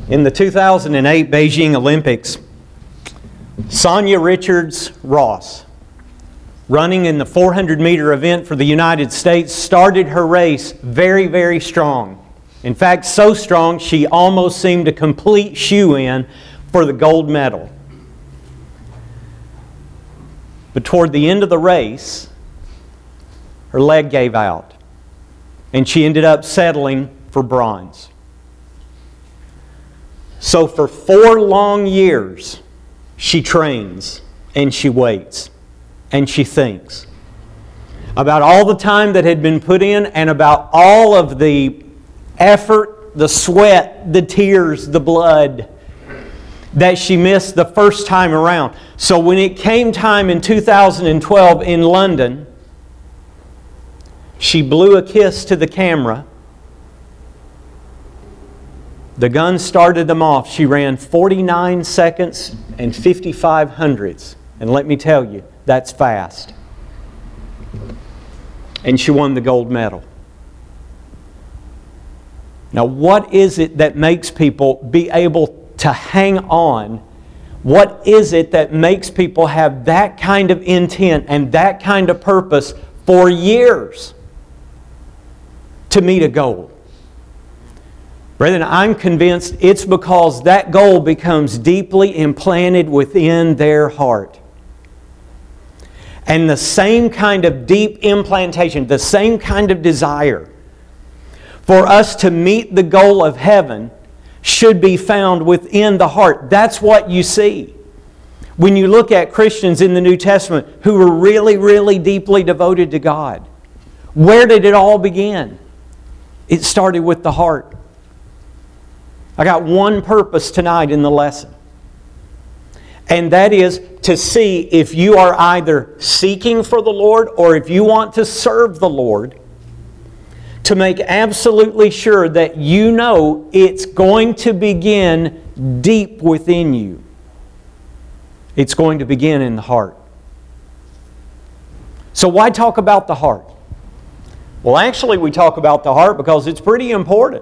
In the 2008 Beijing Olympics, Sonia Richards-Ross, running in the 400-meter event for the United States, started her race very, very strong. In fact, so strong she almost seemed a complete shoo-in for the gold medal. But toward the end of the race, her leg gave out, and she ended up settling for bronze. So for 4 long years, she trains and she waits and she thinks about all the time that had been put in and about all of the effort, the sweat, the tears, the blood that she missed the first time around. So when it came time in 2012 in London, she blew a kiss to the camera. The gun started them off. She ran 49 seconds and 55 hundredths. And let me tell you, that's fast. And she won the gold medal. Now, what is it that makes people be able to hang on? What is it that makes people have that kind of intent and that kind of purpose for years to meet a goal? Brethren, I'm convinced it's because that goal becomes deeply implanted within their heart. And the same kind of deep implantation, the same kind of desire for us to meet the goal of heaven should be found within the heart. That's what you see when you look at Christians in the New Testament who were really, really deeply devoted to God. Where did it all begin? It started with the heart. I got one purpose tonight in the lesson. And that is to see if you are either seeking for the Lord or if you want to serve the Lord, to make absolutely sure that you know it's going to begin deep within you. It's going to begin in the heart. So why talk about the heart? Well, actually we talk about the heart because it's pretty important.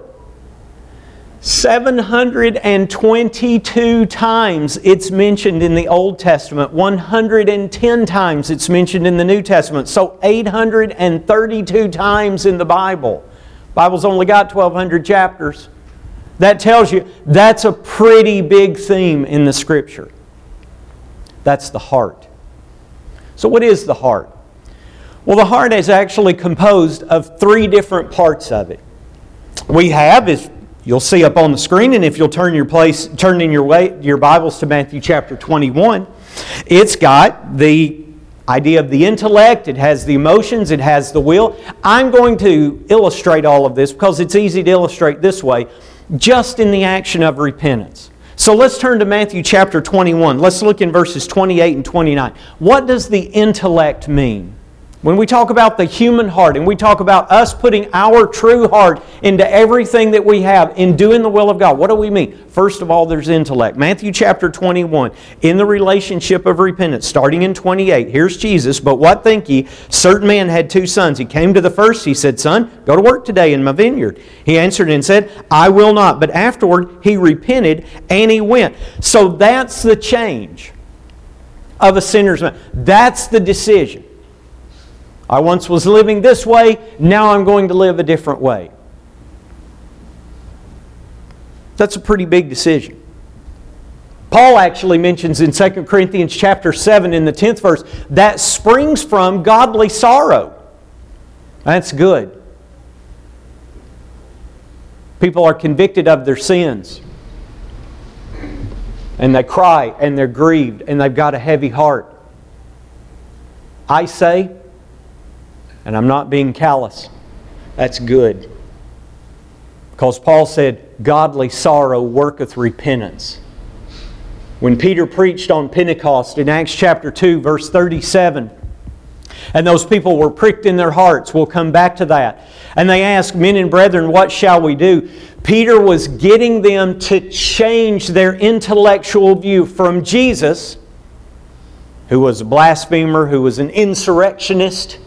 722 times it's mentioned in the Old Testament. 110 times it's mentioned in the New Testament. So 832 times in the Bible. The Bible's only got 1,200 chapters. That tells you that's a pretty big theme in the Scripture. That's the heart. So what is the heart? Well, the heart is actually composed of 3 different parts of it. We have is you'll see up on the screen, and if you'll turn in your Bibles to Matthew chapter 21, it's got the idea of the intellect, it has the emotions, it has the will. I'm going to illustrate all of this because it's easy to illustrate this way, just in the action of repentance. So let's turn to Matthew chapter 21. Let's look in verses 28 and 29. What does the intellect mean? When we talk about the human heart and we talk about us putting our true heart into everything that we have in doing the will of God, what do we mean? First of all, there's intellect. Matthew chapter 21, in the relationship of repentance, starting in 28, here's Jesus. But what think ye? Certain man had 2 sons. He came to the first, he said, Son, go to work today in my vineyard. He answered and said, I will not. But afterward he repented and he went. So that's the change of a sinner's mind. That's the decision. I once was living this way, now I'm going to live a different way. That's a pretty big decision. Paul actually mentions in 2 Corinthians chapter 7 in the 10th verse, that springs from godly sorrow. That's good. People are convicted of their sins. And they cry and they're grieved and they've got a heavy heart. I say, and I'm not being callous, that's good. Because Paul said, godly sorrow worketh repentance. When Peter preached on Pentecost in Acts chapter 2, verse 37, and those people were pricked in their hearts, we'll come back to that. And they asked, men and brethren, what shall we do? Peter was getting them to change their intellectual view from Jesus, who was a blasphemer, who was an insurrectionist,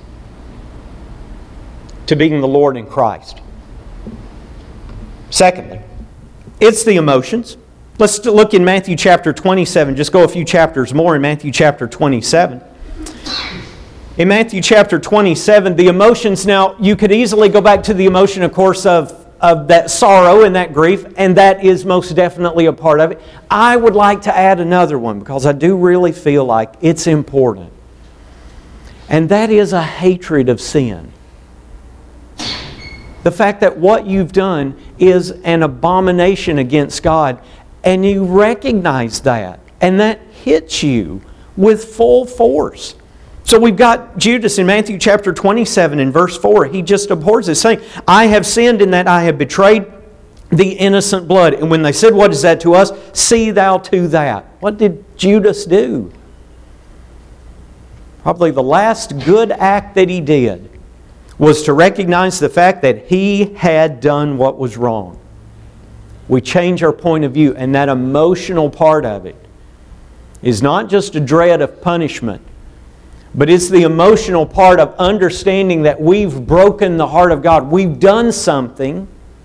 to being the Lord in Christ. Secondly, It's the emotions. Let's look in Matthew chapter 27. Just go a few chapters more in Matthew chapter 27. In Matthew chapter 27, the emotions, now you could easily go back to the emotion, of course, of that sorrow and that grief, and that is most definitely a part of it. I would like to add another one because I do really feel like it's important. And that is a hatred of sin. The fact that what you've done is an abomination against God, and you recognize that, and that hits you with full force. So we've got Judas in Matthew chapter 27 and verse 4. He just abhors it, saying, I have sinned in that I have betrayed the innocent blood. And when they said, what is that to us? See thou to that. What did Judas do? Probably the last good act that he did was to recognize the fact that he had done what was wrong. We change our point of view, and that emotional part of it is not just a dread of punishment, but it's the emotional part of understanding that we've broken the heart of God. We've done something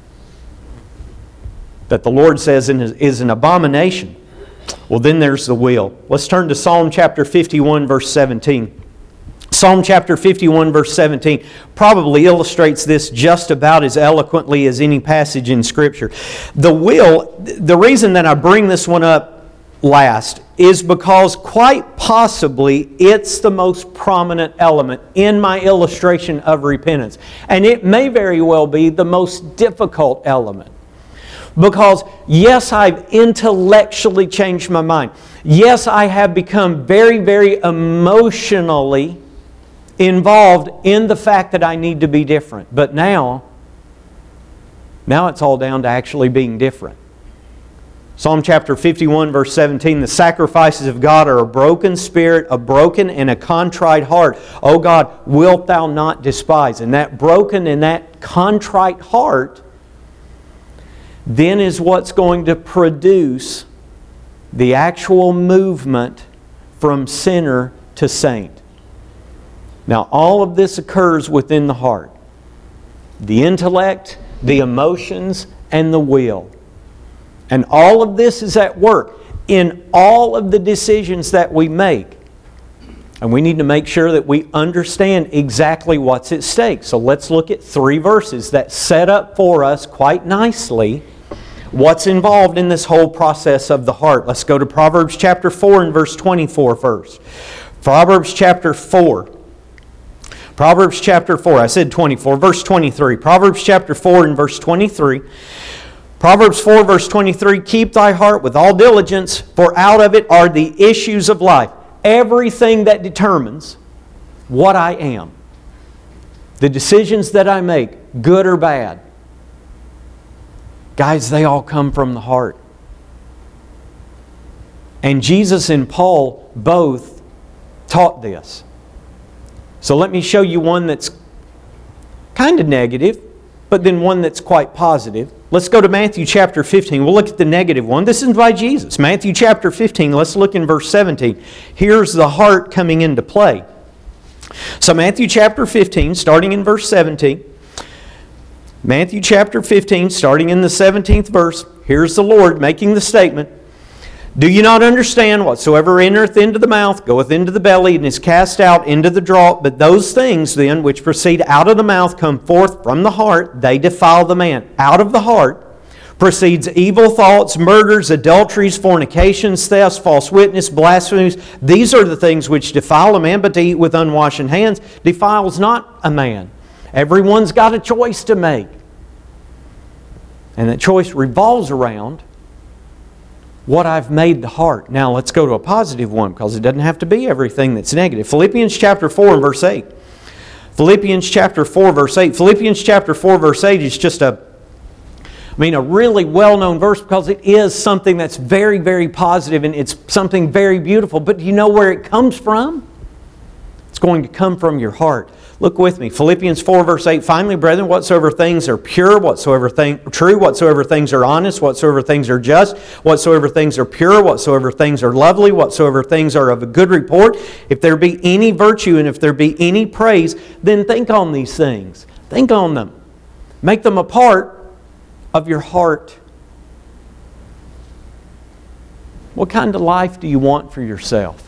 that the Lord says is an abomination. Well, then there's the will. Let's turn to Psalm chapter 51, verse 17. Psalm chapter 51, verse 17 probably illustrates this just about as eloquently as any passage in Scripture. The will, the reason that I bring this one up last is because quite possibly it's the most prominent element in my illustration of repentance. And it may very well be the most difficult element. Because yes, I've intellectually changed my mind. Yes, I have become very, very emotionally involved in the fact that I need to be different. But now it's all down to actually being different. Psalm chapter 51, verse 17, the sacrifices of God are a broken spirit, a broken and a contrite heart. O God, wilt thou not despise? And that broken and that contrite heart then is what's going to produce the actual movement from sinner to saint. Now, all of this occurs within the heart. The intellect, the emotions, and the will. And all of this is at work in all of the decisions that we make. And we need to make sure that we understand exactly what's at stake. So let's look at 3 verses that set up for us quite nicely what's involved in this whole process of the heart. Let's go to Proverbs chapter 4 and verse 24 first. Proverbs chapter 4. Proverbs chapter 4. I said 24. Verse 23. Proverbs chapter 4 and verse 23. Proverbs 4 verse 23, keep thy heart with all diligence, for out of it are the issues of life. Everything that determines what I am. The decisions that I make, good or bad. Guys, they all come from the heart. And Jesus and Paul both taught this. So let me show you one that's kind of negative, but then one that's quite positive. Let's go to Matthew chapter 15. We'll look at the negative one. This is by Jesus. Matthew chapter 15. Let's look in verse 17. Here's the heart coming into play. So Matthew chapter 15, starting in verse 17. Matthew chapter 15, starting in the 17th verse. Here's the Lord making the statement. Do you not understand? Whatsoever entereth into the mouth goeth into the belly, and is cast out into the draught. But those things then which proceed out of the mouth come forth from the heart, they defile the man. Out of the heart proceeds evil thoughts, murders, adulteries, fornications, thefts, false witness, blasphemies. These are the things which defile a man, but to eat with unwashen hands defiles not a man. Everyone's got a choice to make. And that choice revolves around what I've made the heart. Now let's go to a positive one, because it doesn't have to be everything that's negative. Philippians chapter 4 and verse 8. Philippians chapter 4 verse 8. Philippians chapter 4 verse 8 is just a really well-known verse, because it is something that's very, very positive, and it's something very beautiful. But do you know where it comes from? It's going to come from your heart. Look with me. Philippians 4 verse 8. Finally, brethren, whatsoever things are pure, whatsoever things true, whatsoever things are honest, whatsoever things are just, whatsoever things are pure, whatsoever things are lovely, whatsoever things are of a good report, if there be any virtue and if there be any praise, then think on these things. Think on them. Make them a part of your heart. What kind of life do you want for yourself?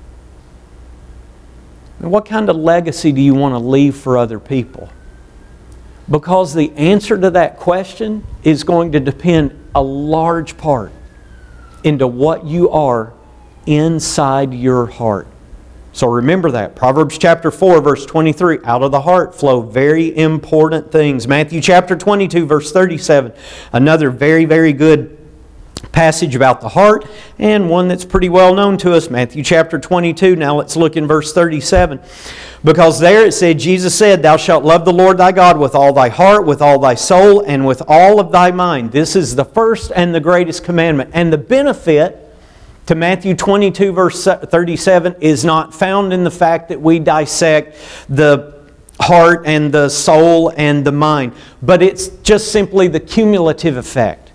And what kind of legacy do you want to leave for other people? Because the answer to that question is going to depend a large part into what you are inside your heart. So remember that. Proverbs chapter 4, verse 23, out of the heart flow very important things. Matthew chapter 22, verse 37, another very, very good passage about the heart, and one that's pretty well known to us, Matthew chapter 22. Now let's look in verse 37. Because there it said, Jesus said, Thou shalt love the Lord thy God with all thy heart, with all thy soul, and with all of thy mind. This is the first and the greatest commandment. And the benefit to Matthew 22 verse 37 is not found in the fact that we dissect the heart and the soul and the mind, but it's just simply the cumulative effect.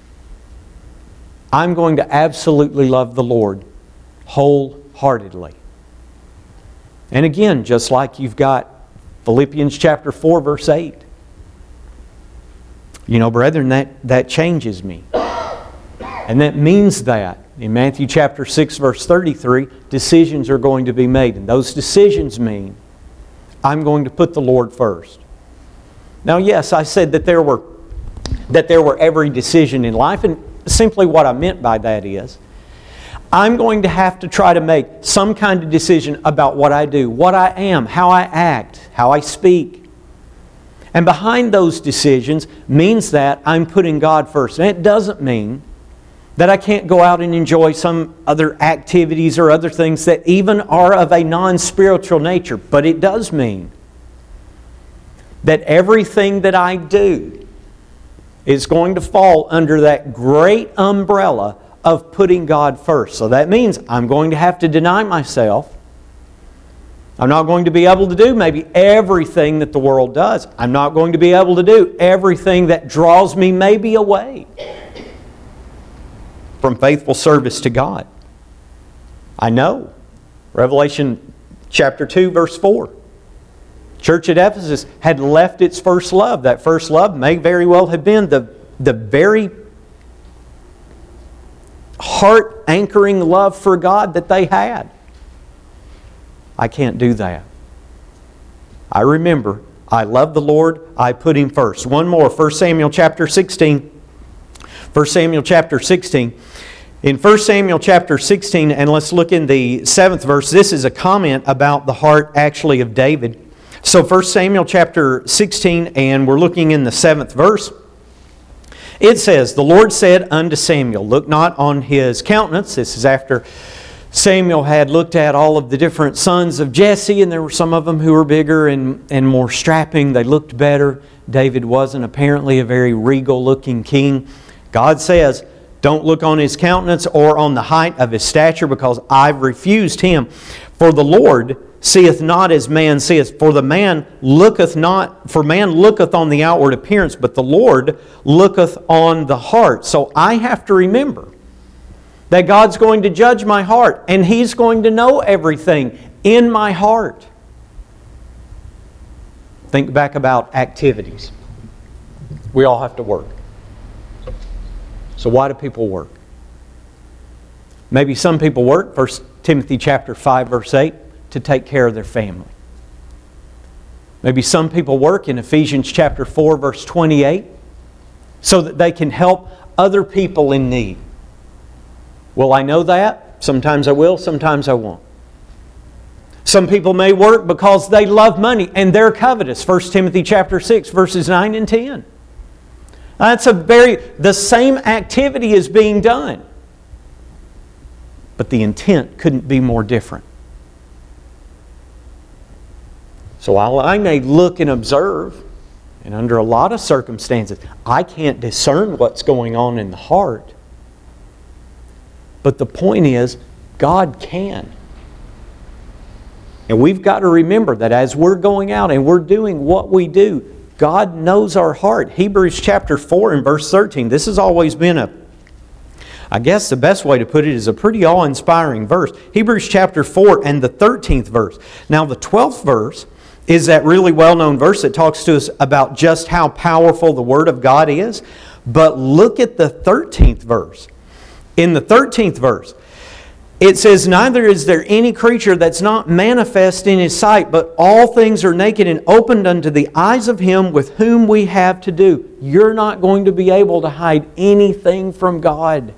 I'm going to absolutely love the Lord wholeheartedly. And again, just like you've got Philippians chapter 4 verse 8. You know, brethren, that changes me. And that means that in Matthew chapter 6 verse 33, decisions are going to be made. And those decisions mean I'm going to put the Lord first. Now, yes, I said that there were every decision in life, and simply what I meant by that is I'm going to have to try to make some kind of decision about what I do, what I am, how I act, how I speak. And behind those decisions means that I'm putting God first. And it doesn't mean that I can't go out and enjoy some other activities or other things that even are of a non-spiritual nature. But it does mean that everything that I do is going to fall under that great umbrella of putting God first. So that means I'm going to have to deny myself. I'm not going to be able to do maybe everything that the world does. I'm not going to be able to do everything that draws me maybe away from faithful service to God. I know. Revelation chapter 2 verse 4. Church at Ephesus had left its first love. That first love may very well have been the very heart-anchoring love for God that they had. I can't do that. I remember, I love the Lord, I put Him first. One more, 1 Samuel chapter 16. 1 Samuel chapter 16. In 1 Samuel chapter 16, and let's look in the 7th verse, this is a comment about the heart actually of David. So 1 Samuel chapter 16, and we're looking in the 7th verse. It says, The Lord said unto Samuel, Look not on his countenance. This is after Samuel had looked at all of the different sons of Jesse, and there were some of them who were bigger and more strapping. They looked better. David wasn't apparently a very regal-looking king. God says, Don't look on his countenance or on the height of his stature, because I've refused him. For the Lord seeth not as man seeth. For man looketh on the outward appearance, but the Lord looketh on the heart. So I have to remember that God's going to judge my heart, and He's going to know everything in my heart. Think back about activities. We all have to work. So why do people work? Maybe some people work, 1 Timothy chapter 5 verse 8, to take care of their family. Maybe some people work in Ephesians chapter 4 verse 28 so that they can help other people in need. Will I know that? Sometimes I will, sometimes I won't. Some people may work because they love money and they're covetous. 1 Timothy chapter 6 verses 9 and 10. The same activity is being done. But the intent couldn't be more different. So while I may look and observe, and under a lot of circumstances, I can't discern what's going on in the heart. But the point is, God can. And we've got to remember that as we're going out and we're doing what we do, God knows our heart. Hebrews chapter 4 and verse 13. This has always been I guess the best way to put it is a pretty awe-inspiring verse. Hebrews chapter 4 and the 13th verse. Now the 12th verse is that really well-known verse that talks to us about just how powerful the Word of God is. But look at the 13th verse. In the 13th verse, it says, neither is there any creature that's not manifest in His sight, but all things are naked and opened unto the eyes of Him with whom we have to do. You're not going to be able to hide anything from God.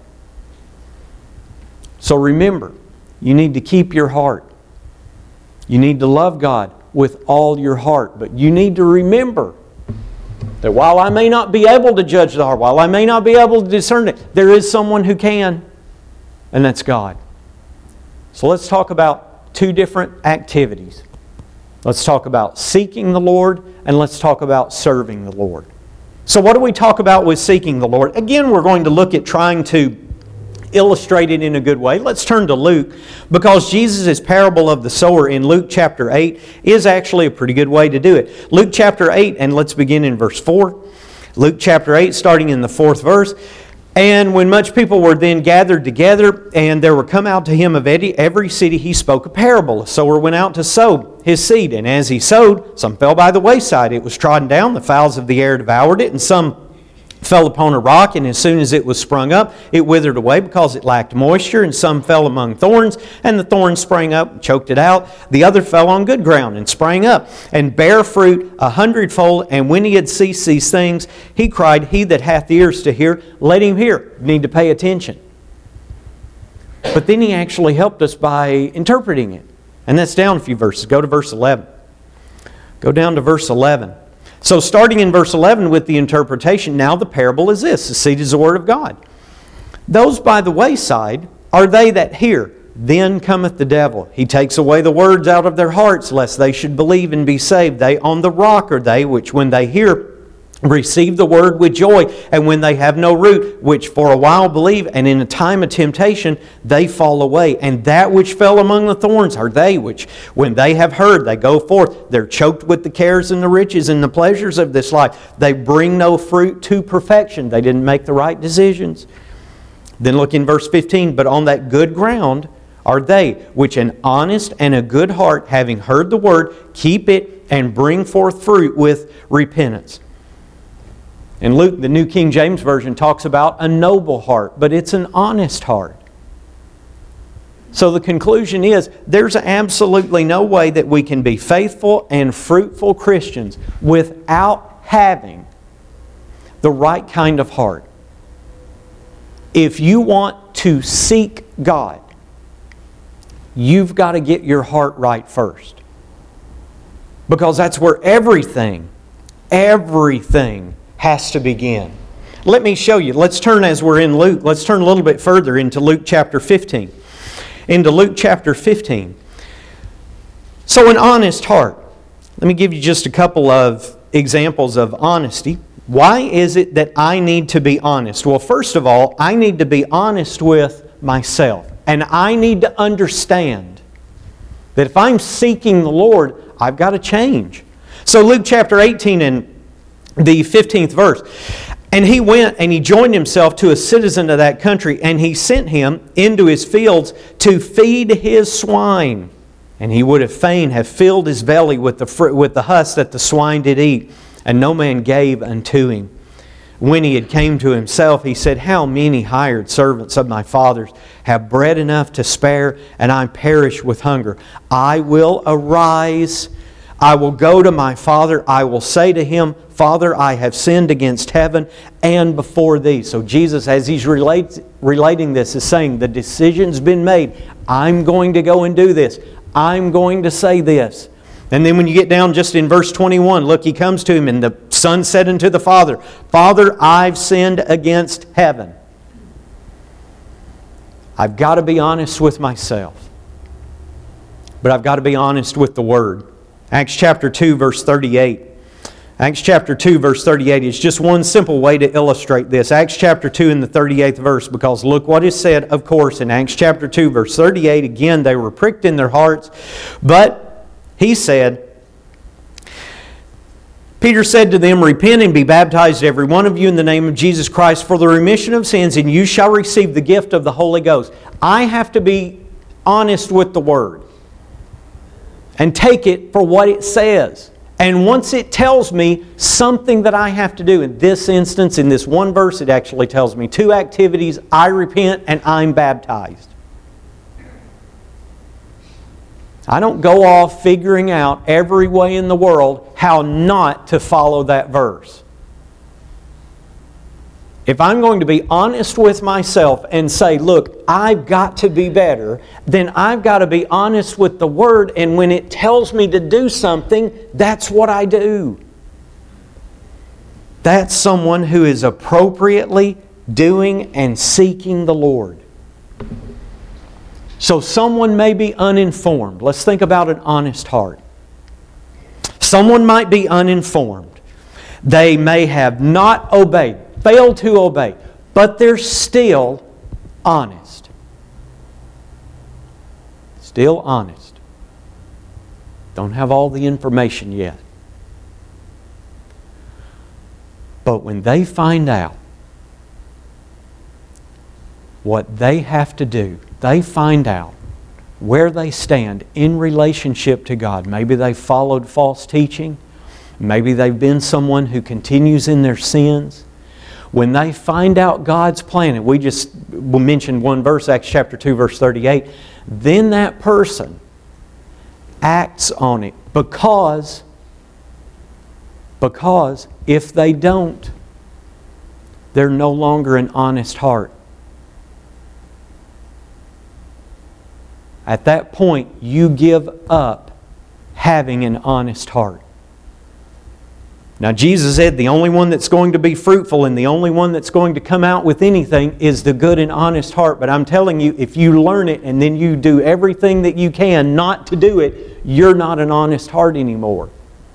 So remember, you need to keep your heart. You need to love God with all your heart. But you need to remember that while I may not be able to judge the heart, while I may not be able to discern it, there is someone who can, and that's God. So let's talk about two different activities. Let's talk about seeking the Lord, and let's talk about serving the Lord. So what do we talk about with seeking the Lord? Again, we're going to look at trying to illustrate it in a good way. Let's turn to Luke, because Jesus' parable of the sower in Luke chapter 8 is actually a pretty good way to do it. Luke chapter 8, and let's begin in verse 4. Luke chapter 8, starting in the 4th verse. And when much people were then gathered together, and there were come out to him of every city, he spoke a parable. A sower went out to sow his seed, and as he sowed, some fell by the wayside. It was trodden down, the fowls of the air devoured it, and some fell upon a rock, and as soon as it was sprung up, it withered away because it lacked moisture, and some fell among thorns, and the thorns sprang up and choked it out. The other fell on good ground and sprang up, and bare fruit 100-fold. And when he had ceased these things, he cried, He that hath ears to hear, let him hear. You need to pay attention. But then he actually helped us by interpreting it. And that's down a few verses. Go to verse 11. Go down to verse 11. So starting in verse 11 with the interpretation, now the parable is this. The seed is the word of God. Those by the wayside are they that hear. Then cometh the devil. He takes away the words out of their hearts, lest they should believe and be saved. They on the rock are they, which when they hear, receive the word with joy, and when they have no root, which for a while believe, and in a time of temptation they fall away. And that which fell among the thorns are they which, when they have heard, they go forth. They're choked with the cares and the riches and the pleasures of this life. They bring no fruit to perfection. They didn't make the right decisions. Then look in verse 15. But on that good ground are they which an honest and a good heart, having heard the word, keep it and bring forth fruit with repentance. And Luke, the New King James Version, talks about a noble heart, but it's an honest heart. So the conclusion is, there's absolutely no way that we can be faithful and fruitful Christians without having the right kind of heart. If you want to seek God, you've got to get your heart right first. Because that's where everything has to begin. Let me show you. Let's turn, as we're in Luke, let's turn a little bit further into Luke chapter 15. Into Luke chapter 15. So an honest heart. Let me give you just a couple of examples of honesty. Why is it that I need to be honest? Well, first of all, I need to be honest with myself. And I need to understand that if I'm seeking the Lord, I've got to change. So Luke chapter 18 and the 15th verse. And he went and he joined himself to a citizen of that country, and he sent him into his fields to feed his swine. And he would have fain have filled his belly with the husk that the swine did eat, and no man gave unto him. When he had came to himself, he said, How many hired servants of my father's have bread enough to spare, and I perish with hunger? I will arise, I will go to my father, I will say to him, Father, I have sinned against heaven and before thee. So Jesus, as he's relating this, is saying, the decision's been made. I'm going to go and do this. I'm going to say this. And then when you get down just in verse 21, look, he comes to him, and the son said unto the father, Father, I've sinned against heaven. I've got to be honest with myself. But I've got to be honest with the Word. Acts chapter 2, verse 38. Acts chapter 2, verse 38 is just one simple way to illustrate this. Acts chapter 2 in the 38th verse, because look what is said, of course, in Acts chapter 2, verse 38. Again, they were pricked in their hearts. But he said, Peter said to them, Repent and be baptized every one of you in the name of Jesus Christ for the remission of sins, and you shall receive the gift of the Holy Ghost. I have to be honest with the Word and take it for what it says. And once it tells me something that I have to do, in this instance, in this one verse, it actually tells me 2 activities: I repent and I'm baptized. I don't go off figuring out every way in the world how not to follow that verse. If I'm going to be honest with myself and say, look, I've got to be better, then I've got to be honest with the Word, and when it tells me to do something, that's what I do. That's someone who is appropriately doing and seeking the Lord. So someone may be uninformed. Let's think about an honest heart. Someone might be uninformed. They may have not obeyed, failed to obey, but they're still honest. Still honest. Don't have all the information yet. But when they find out what they have to do, they find out where they stand in relationship to God. Maybe they followed false teaching. Maybe they've been someone who continues in their sins. When they find out God's plan, and we mentioned one verse, Acts chapter 2, verse 38, then that person acts on it because if they don't, they're no longer an honest heart. At that point, you give up having an honest heart. Now, Jesus said the only one that's going to be fruitful and the only one that's going to come out with anything is the good and honest heart. But I'm telling you, if you learn it and then you do everything that you can not to do it, you're not an honest heart anymore.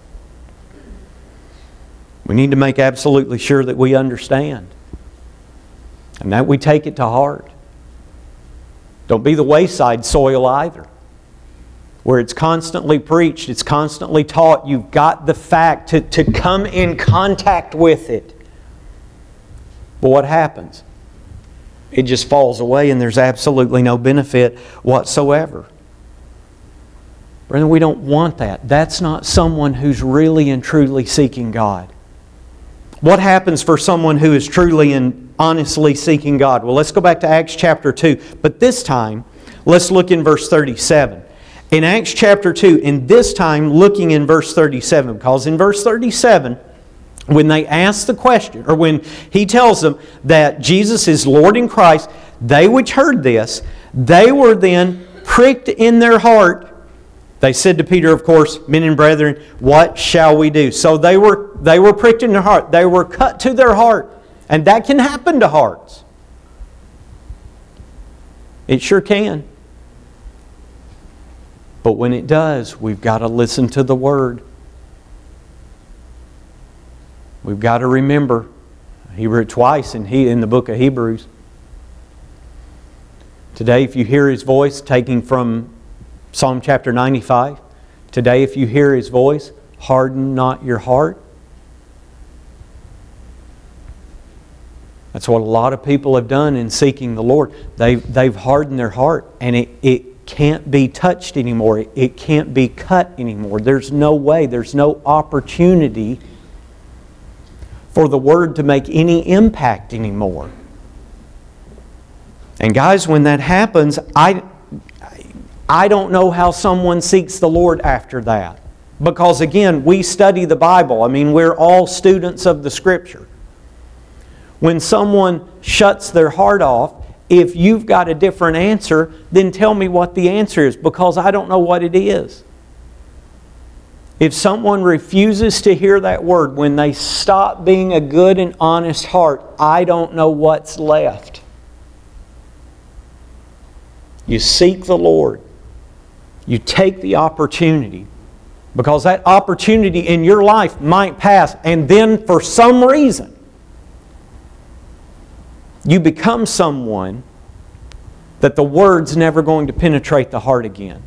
We need to make absolutely sure that we understand and that we take it to heart. Don't be the wayside soil either, where it's constantly preached, it's constantly taught. You've got the fact to come in contact with it. But what happens? It just falls away and there's absolutely no benefit whatsoever. Brethren, we don't want that. That's not someone who's really and truly seeking God. What happens for someone who is truly and honestly seeking God? Well, let's go back to Acts chapter 2. But this time, let's look in verse 37. In Acts chapter 2, and this time looking in verse 37, because in verse 37, when they ask the question, or when He tells them that Jesus is Lord in Christ, they which heard this, they were then pricked in their heart. They said to Peter, of course, men and brethren, what shall we do? So they were pricked in their heart. They were cut to their heart. And that can happen to hearts. It sure can. But when it does, we've got to listen to the Word. We've got to remember, He wrote twice in the book of Hebrews. Today, if you hear His voice, taking from Psalm chapter 95, today if you hear His voice, harden not your heart. That's what a lot of people have done in seeking the Lord. They've hardened their heart, and it can't be touched anymore. It can't be cut anymore. There's no way, there's no opportunity for the Word to make any impact anymore. And guys, when that happens, I don't know how someone seeks the Lord after that. Because again, we study the Bible. I mean, we're all students of the Scripture. When someone shuts their heart off, if you've got a different answer, then tell me what the answer is, because I don't know what it is. If someone refuses to hear that Word, when they stop being a good and honest heart, I don't know what's left. You seek the Lord. You take the opportunity, because that opportunity in your life might pass, and then for some reason you become someone that the Word's never going to penetrate the heart again.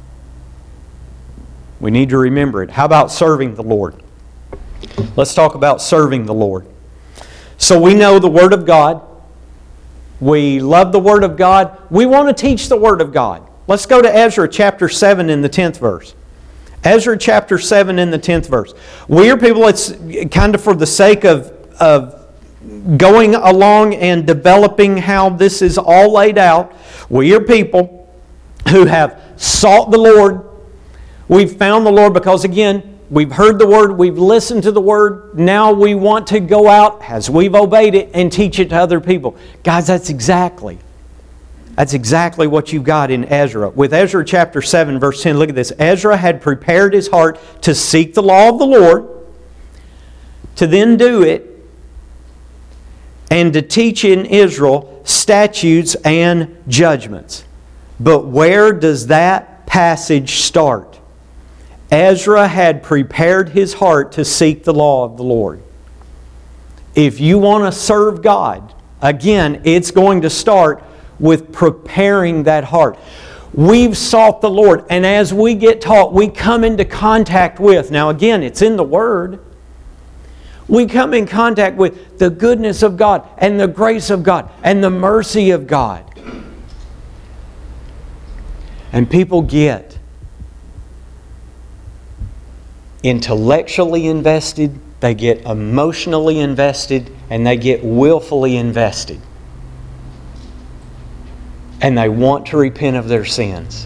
We need to remember it. How about serving the Lord? Let's talk about serving the Lord. So we know the Word of God. We love the Word of God. We want to teach the Word of God. Let's go to Ezra chapter 7 in the 10th verse. Ezra chapter 7 in the 10th verse. We are people, it's kind of for the sake of going along and developing how this is all laid out. We are people who have sought the Lord. We've found the Lord because, again, we've heard the Word, we've listened to the Word. Now we want to go out, as we've obeyed it, and teach it to other people. Guys, that's exactly what you've got in Ezra. With Ezra chapter 7, verse 10, look at this. Ezra had prepared his heart to seek the law of the Lord, to then do it, and to teach in Israel statutes and judgments. But where does that passage start? Ezra had prepared his heart to seek the law of the Lord. If you want to serve God, again, it's going to start with preparing that heart. We've sought the Lord, and as we get taught, we come into contact with, now again, it's in the Word, we come in contact with the goodness of God and the grace of God and the mercy of God. And people get intellectually invested, they get emotionally invested, and they get willfully invested. And they want to repent of their sins.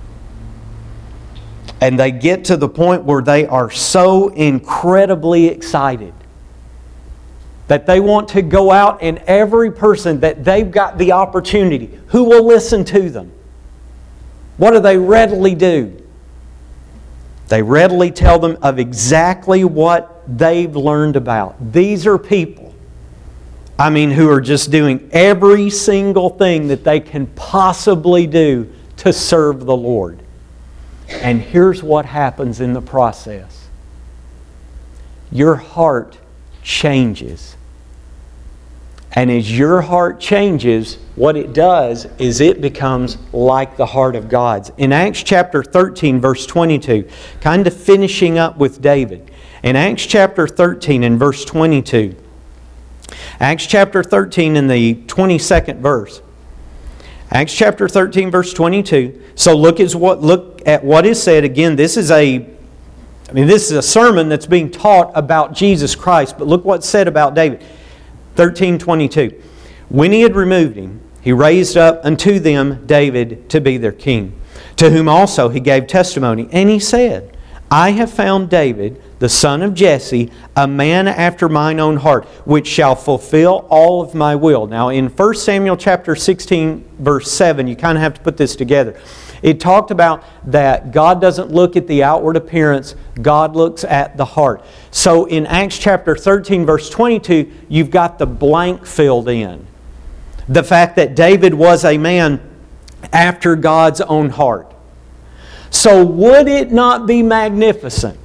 And they get to the point where they are so incredibly excited that they want to go out, and every person that they've got the opportunity, who will listen to them, what do they readily do? They readily tell them of exactly what they've learned about. These are people, who are just doing every single thing that they can possibly do to serve the Lord. And here's what happens in the process. Your heart changes. And as your heart changes, what it does is it becomes like the heart of God's. In Acts chapter 13, verse 22, kind of finishing up with David. In Acts chapter 13 and verse 22, Acts chapter 13 in the 22nd verse. Acts chapter 13, verse 22. So look at what is said. Again, this is a sermon that's being taught about Jesus Christ, but look what's said about David. 13:22. When he had removed him, he raised up unto them David to be their king, to whom also he gave testimony. And he said, I have found David, the son of Jesse, a man after mine own heart, which shall fulfill all of my will. Now in 1 Samuel chapter 16, verse 7, you kind of have to put this together. It talked about that God doesn't look at the outward appearance, God looks at the heart. So in Acts chapter 13, verse 22, you've got the blank filled in. The fact that David was a man after God's own heart. So would it not be magnificent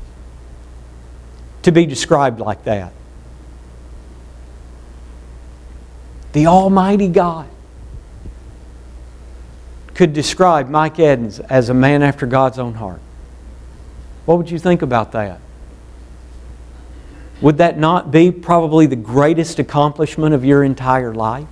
to be described like that? The Almighty God could describe Mike Edens as a man after God's own heart. What would you think about that? Would that not be probably the greatest accomplishment of your entire life?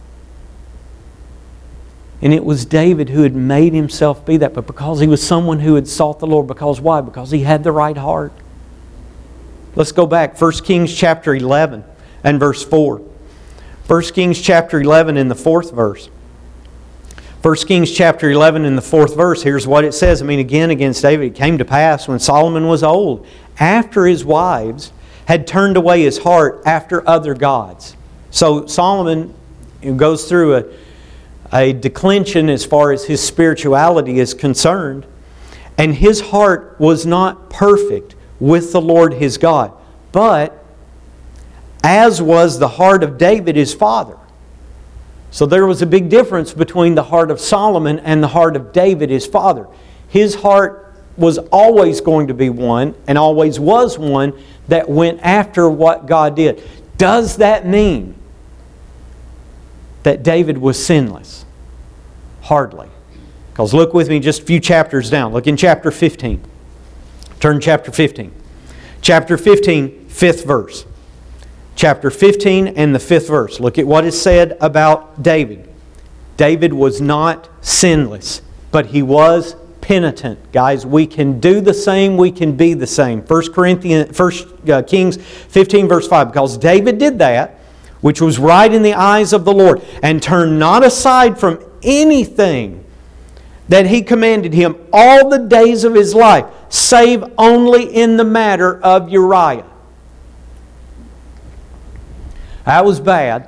And it was David who had made himself be that, but because he was someone who had sought the Lord. Because why? Because he had the right heart. Let's go back. 1 Kings chapter 11 and verse 4. 1 Kings chapter 11 in the 4th verse. 1 Kings chapter 11 in the 4th verse, here's what it says. Again, against David, it came to pass when Solomon was old, after his wives had turned away his heart after other gods. So Solomon goes through a declension as far as his spirituality is concerned. And his heart was not perfect with the Lord his God. But as was the heart of David his father. So there was a big difference between the heart of Solomon and the heart of David his father. His heart was always going to be one, and always was one, that went after what God did. Does that mean that David was sinless? Hardly. Because look with me just a few chapters down. Look in chapter 15. Turn to chapter 15. Chapter 15, 5th verse. Chapter 15 and the 5th verse. Look at what is said about David. David was not sinless, but he was penitent. Guys, we can do the same, we can be the same. 1 Kings 15 verse 5, because David did that, which was right in the eyes of the Lord, and turned not aside from anything that He commanded him all the days of his life, save only in the matter of Uriah. That was bad.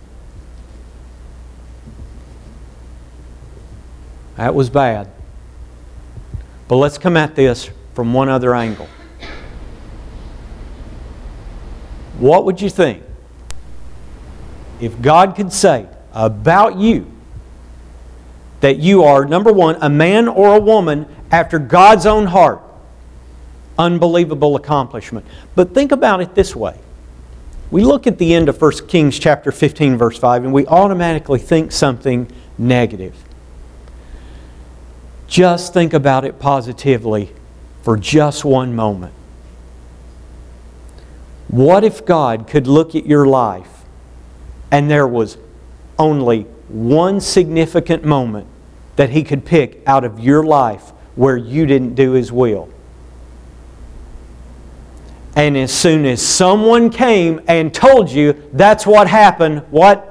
That was bad. But let's come at this from one other angle. What would you think if God could say about you that you are, number one, a man or a woman after God's own heart? Unbelievable accomplishment. But think about it this way. We look at the end of 1 Kings chapter 15 verse 5 and we automatically think something negative. Just think about it positively for just one moment. What if God could look at your life and there was only one significant moment that He could pick out of your life where you didn't do His will? And as soon as someone came and told you that's what happened, what?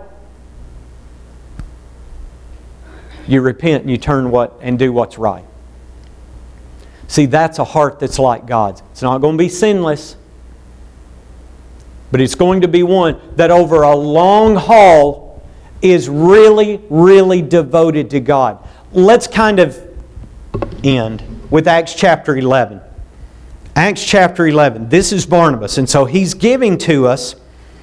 You repent and you turn and do what's right. See, that's a heart that's like God's. It's not going to be sinless, but it's going to be one that over a long haul is really, really devoted to God. Let's kind of end with Acts chapter 11. Acts chapter 11. This is Barnabas, and so he's giving to us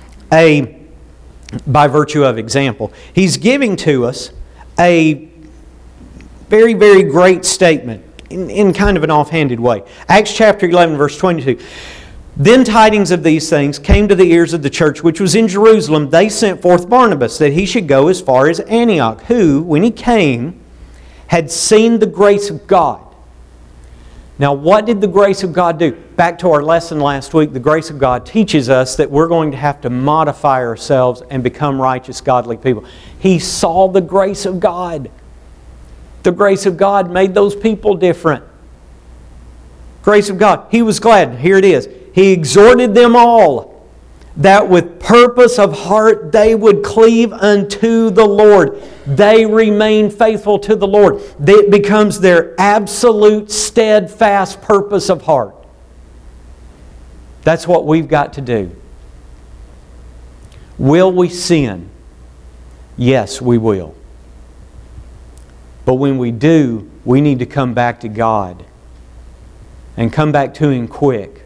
by virtue of example, he's giving to us a very, very great statement in kind of an offhanded way. Acts chapter 11, verse 22. Then tidings of these things came to the ears of the church which was in Jerusalem. They sent forth Barnabas that he should go as far as Antioch, who, when he came, had seen the grace of God. Now, what did the grace of God do? Back to our lesson last week, the grace of God teaches us that we're going to have to modify ourselves and become righteous, godly people. He saw the grace of God. The grace of God made those people different. Grace of God. He was glad. Here it is. He exhorted them all that with purpose of heart they would cleave unto the Lord. They remain faithful to the Lord. It becomes their absolute steadfast purpose of heart. That's what we've got to do. Will we sin? Yes, we will. But when we do, we need to come back to God and come back to Him quick.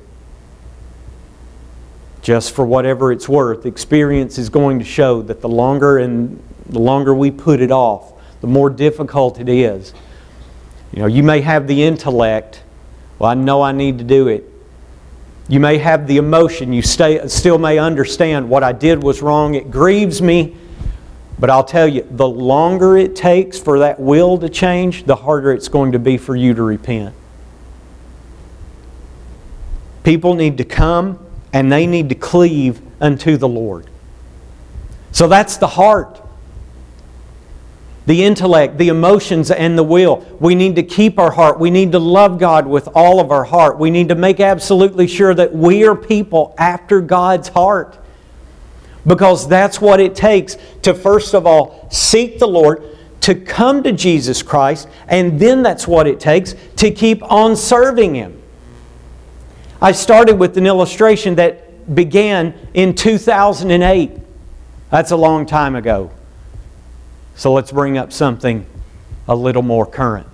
Just for whatever it's worth, experience is going to show that the longer we put it off, the more difficult it is. You may have the intellect. Well, I know I need to do it. You may have the emotion. You still may understand what I did was wrong. It grieves me. But I'll tell you, the longer it takes for that will to change, the harder it's going to be for you to repent. People need to come and they need to cleave unto the Lord. So that's the heart. The intellect, the emotions, and the will. We need to keep our heart. We need to love God with all of our heart. We need to make absolutely sure that we are people after God's heart. Because that's what it takes to, first of all, seek the Lord, to come to Jesus Christ, and then that's what it takes to keep on serving Him. I started with an illustration that began in 2008. That's a long time ago. So let's bring up something a little more current.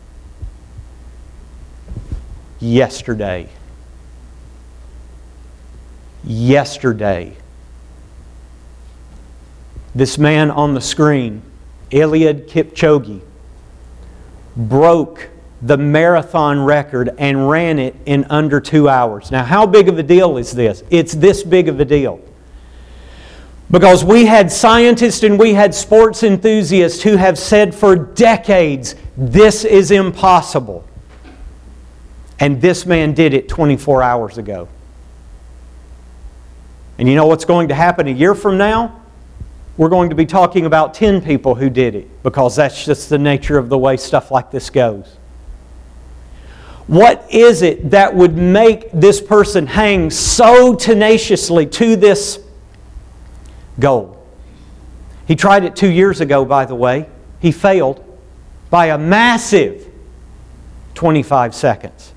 Yesterday, this man on the screen, Eliud Kipchoge, broke the marathon record and ran it in under 2 hours. Now, how big of a deal is this? It's this big of a deal. Because we had scientists and we had sports enthusiasts who have said for decades, this is impossible. And this man did it 24 hours ago. And you know what's going to happen a year from now? We're going to be talking about 10 people who did it, because that's just the nature of the way stuff like this goes. What is it that would make this person hang so tenaciously to this goal? He tried it 2 years ago, by the way. He failed by a massive 25 seconds.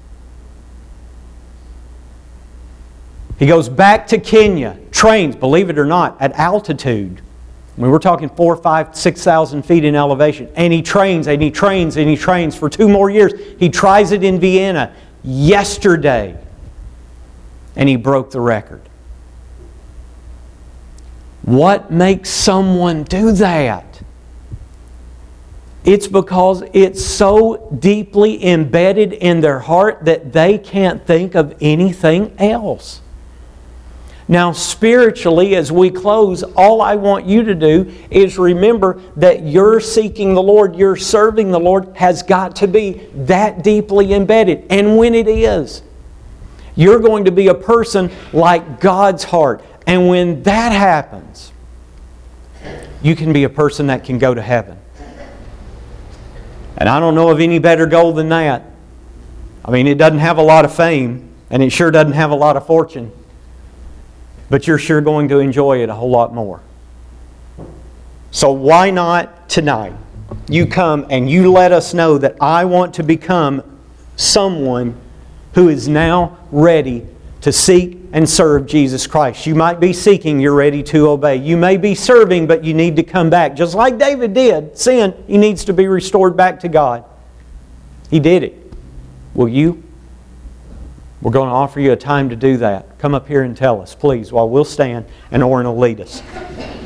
He goes back to Kenya, trains, believe it or not, at altitude. I mean, we're talking 4,000, 5,000, 6,000 feet in elevation. And he trains, and he trains, and he trains for 2 more years. He tries it in Vienna yesterday. And he broke the record. What makes someone do that? It's because it's so deeply embedded in their heart that they can't think of anything else. Now, spiritually, as we close, all I want you to do is remember that you're seeking the Lord, you're serving the Lord, has got to be that deeply embedded. And when it is, you're going to be a person like God's heart. And when that happens, you can be a person that can go to heaven. And I don't know of any better goal than that. I mean, it doesn't have a lot of fame, and it sure doesn't have a lot of fortune. But you're sure going to enjoy it a whole lot more. So why not tonight? You come and you let us know that I want to become someone who is now ready to seek and serve Jesus Christ. You might be seeking, you're ready to obey. You may be serving, but you need to come back. Just like David did. Sin, he needs to be restored back to God. He did it. Will you? We're going to offer you a time to do that. Come up here and tell us, please, while we'll stand and Orrin will lead us.